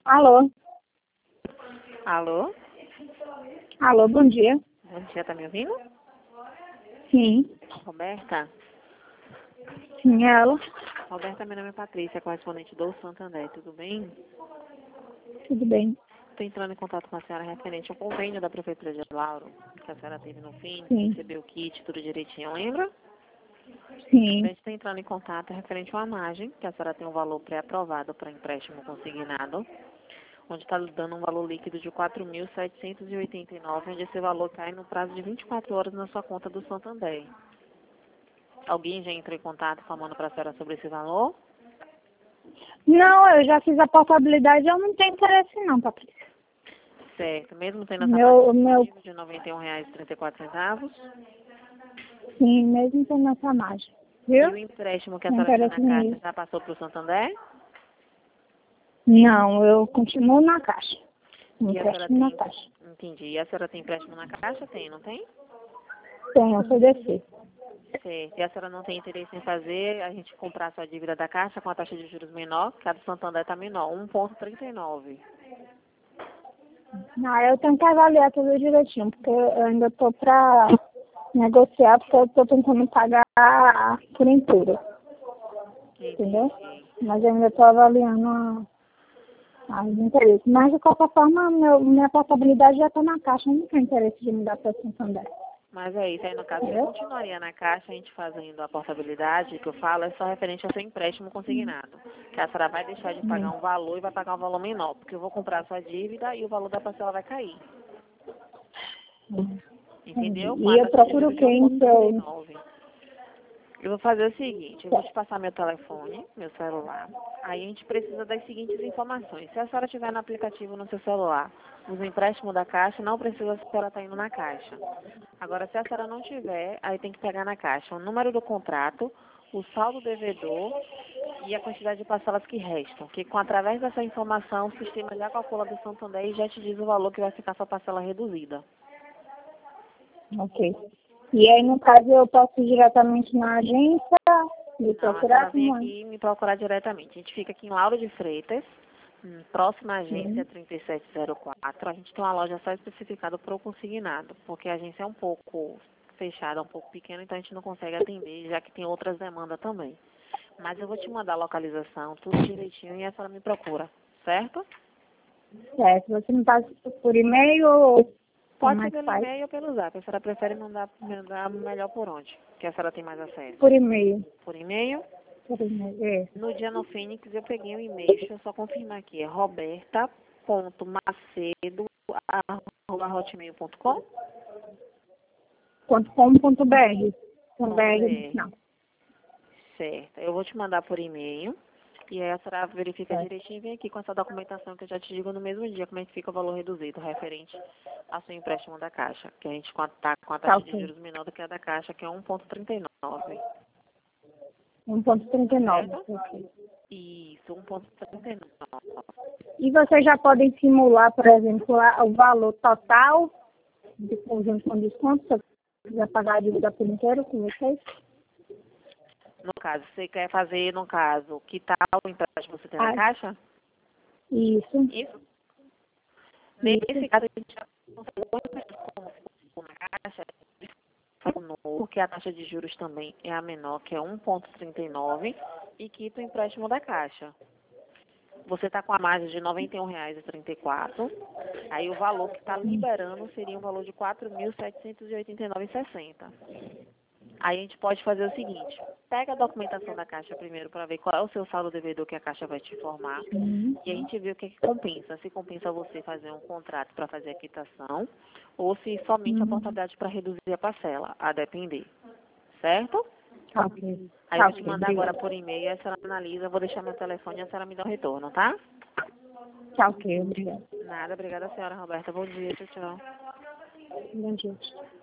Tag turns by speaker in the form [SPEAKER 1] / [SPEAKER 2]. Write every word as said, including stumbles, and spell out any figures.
[SPEAKER 1] Alô?
[SPEAKER 2] Alô?
[SPEAKER 1] Alô, bom dia.
[SPEAKER 2] Bom dia, tá me ouvindo?
[SPEAKER 1] Sim,
[SPEAKER 2] Roberta?
[SPEAKER 1] sim, é ela.
[SPEAKER 2] Roberta, meu nome é Patrícia, correspondente do Santander, tudo bem?
[SPEAKER 1] Tudo bem?
[SPEAKER 2] Estou entrando em contato com a senhora referente ao convênio da Prefeitura de Lauro, que a senhora teve no fim,
[SPEAKER 1] Sim,
[SPEAKER 2] recebeu o kit, tudo direitinho, lembra? A
[SPEAKER 1] sim.
[SPEAKER 2] gente está entrando em contato referente à margem, que a senhora tem um valor pré-aprovado para empréstimo consignado, onde está dando um valor líquido de quatro mil setecentos e oitenta e nove, onde esse valor cai no prazo de vinte e quatro horas na sua conta do Santander. Alguém já entrou em contato falando para a senhora sobre esse valor?
[SPEAKER 1] Não, eu já fiz a portabilidade, eu não tenho interesse não, Patrícia.
[SPEAKER 2] Certo. Mesmo tendo essa
[SPEAKER 1] Meu,
[SPEAKER 2] taxa
[SPEAKER 1] o meu,
[SPEAKER 2] efetiva de noventa e um reais e trinta e quatro centavos,
[SPEAKER 1] sim, mesmo tendo essa margem.
[SPEAKER 2] e
[SPEAKER 1] Viu?
[SPEAKER 2] o empréstimo que a
[SPEAKER 1] Não
[SPEAKER 2] senhora tinha
[SPEAKER 1] interesse
[SPEAKER 2] na caixa
[SPEAKER 1] nisso.
[SPEAKER 2] já passou para o Santander?
[SPEAKER 1] Não, eu continuo na caixa. Me
[SPEAKER 2] E a senhora
[SPEAKER 1] empréstimo na
[SPEAKER 2] tem...
[SPEAKER 1] caixa.
[SPEAKER 2] Entendi. E a senhora tem empréstimo na caixa? Tem, não tem?
[SPEAKER 1] Tem, eu C D C.
[SPEAKER 2] Certo. E a senhora não tem interesse em fazer a gente comprar a sua dívida da caixa com a taxa de juros menor, que a do Santander está menor, um vírgula trinta e nove.
[SPEAKER 1] Não, eu tenho que avaliar tudo direitinho, porque eu ainda estou para negociar, porque eu estou tentando pagar por inteiro, entendeu?
[SPEAKER 2] Entendi.
[SPEAKER 1] Mas eu ainda estou avaliando a Ah, de interesse. Mas, de qualquer forma, meu, minha portabilidade já está na caixa. Eu não tenho interesse de mudar para Santander.
[SPEAKER 2] Mas é isso. Aí, no caso, você
[SPEAKER 1] Entendeu?
[SPEAKER 2] continuaria na caixa, a gente fazendo a portabilidade, que eu falo, é só referente ao seu empréstimo consignado. Que a senhora vai deixar de pagar
[SPEAKER 1] Hum.
[SPEAKER 2] um valor e vai pagar um valor menor, porque eu vou comprar a sua dívida e o valor da parcela vai cair.
[SPEAKER 1] Hum. Entendi.
[SPEAKER 2] Entendeu? Com
[SPEAKER 1] E
[SPEAKER 2] a
[SPEAKER 1] eu
[SPEAKER 2] taxa de
[SPEAKER 1] procuro
[SPEAKER 2] juros de um
[SPEAKER 1] quem
[SPEAKER 2] vírgula
[SPEAKER 1] que
[SPEAKER 2] trinta e
[SPEAKER 1] eu...
[SPEAKER 2] nove. Eu vou fazer o seguinte, eu vou te passar meu telefone, meu celular. Aí a gente precisa das seguintes informações. Se a senhora tiver no aplicativo no seu celular, os empréstimos da caixa, não precisa se ela está indo na caixa. Agora, se a senhora não tiver, aí tem que pegar na caixa o número do contrato, o saldo devedor e a quantidade de parcelas que restam. Que com através dessa informação, o sistema já calcula do Santander e já te diz o valor que vai ficar sua parcela reduzida.
[SPEAKER 1] Ok. E aí, no caso, eu posso ir diretamente na agência e
[SPEAKER 2] Não, a senhora
[SPEAKER 1] procurar
[SPEAKER 2] vem
[SPEAKER 1] como é.
[SPEAKER 2] aqui me procurar diretamente. A gente fica aqui em Lauro de Freitas, hum, próxima à agência
[SPEAKER 1] Sim.
[SPEAKER 2] trinta e sete zero quatro. A gente tem uma loja só especificada para o consignado, porque a agência é um pouco fechada, um pouco pequena, então a gente não consegue atender, já que tem outras demandas também. Mas eu vou te mandar a localização, tudo direitinho, e a senhora me procura, certo?
[SPEAKER 1] Certo. Você me passa por e-mail ou
[SPEAKER 2] Pode
[SPEAKER 1] como
[SPEAKER 2] ser
[SPEAKER 1] é que
[SPEAKER 2] pelo
[SPEAKER 1] faz?
[SPEAKER 2] e-mail ou pelo zap. A senhora prefere mandar, mandar melhor por onde? Que a senhora tem mais acesso.
[SPEAKER 1] Por e-mail.
[SPEAKER 2] Por e-mail?
[SPEAKER 1] Por e-mail, é.
[SPEAKER 2] No dia no Fênix eu peguei um e-mail, deixa eu só confirmar aqui, é roberta.macedo arroba hotmail ponto com.
[SPEAKER 1] Ponto .com ponto br. Ponto
[SPEAKER 2] Ponto
[SPEAKER 1] .br,
[SPEAKER 2] BR.
[SPEAKER 1] não.
[SPEAKER 2] Certo, eu vou te mandar por e-mail e aí a senhora verifica
[SPEAKER 1] Certo.
[SPEAKER 2] direitinho e vem aqui com essa documentação que eu já te digo no mesmo dia como é que fica o valor reduzido referente ao seu empréstimo da Caixa, que a gente está com a
[SPEAKER 1] Tá
[SPEAKER 2] taxa de
[SPEAKER 1] ok.
[SPEAKER 2] juros menor do que a da Caixa, que é um vírgula trinta e nove,
[SPEAKER 1] um ponto trinta e nove.
[SPEAKER 2] certo?
[SPEAKER 1] Ok.
[SPEAKER 2] Isso, um vírgula trinta e nove.
[SPEAKER 1] E vocês já podem simular, por exemplo, a- o valor total de conjunto com desconto, se eu quiser pagar a dívida por inteiro com vocês?
[SPEAKER 2] No caso, você quer fazer, no caso, que tal o empréstimo que você tem na
[SPEAKER 1] Ah,
[SPEAKER 2] Caixa?
[SPEAKER 1] isso,
[SPEAKER 2] Isso.
[SPEAKER 1] isso.
[SPEAKER 2] Nesse caso, a gente já consegue um empréstimo como ficou na Caixa, porque a taxa de juros também é a menor, que é um vírgula trinta e nove, e quita o empréstimo da Caixa. Você está com a margem de noventa e um reais e trinta e quatro, aí o valor que está liberando seria um valor de quatro mil setecentos e oitenta e nove reais e sessenta centavos. Aí a gente pode fazer o seguinte, pega a documentação da Caixa primeiro para ver qual é o seu saldo devedor que a Caixa vai te informar,
[SPEAKER 1] Uhum.
[SPEAKER 2] e a gente vê o que, é que compensa. Se compensa você fazer um contrato para fazer a quitação, ou se somente a
[SPEAKER 1] Uhum.
[SPEAKER 2] portabilidade para reduzir a parcela, a depender. Certo?
[SPEAKER 1] Tá ok.
[SPEAKER 2] Aí eu
[SPEAKER 1] Tá
[SPEAKER 2] vou te
[SPEAKER 1] ok,
[SPEAKER 2] mandar agora
[SPEAKER 1] obrigada.
[SPEAKER 2] por e-mail, a senhora analisa, eu vou deixar meu telefone e a senhora me dá um retorno, tá?
[SPEAKER 1] Tá ok, obrigada.
[SPEAKER 2] Nada, obrigada, senhora Roberta. Bom dia, tchau, tchau.
[SPEAKER 1] Bom dia.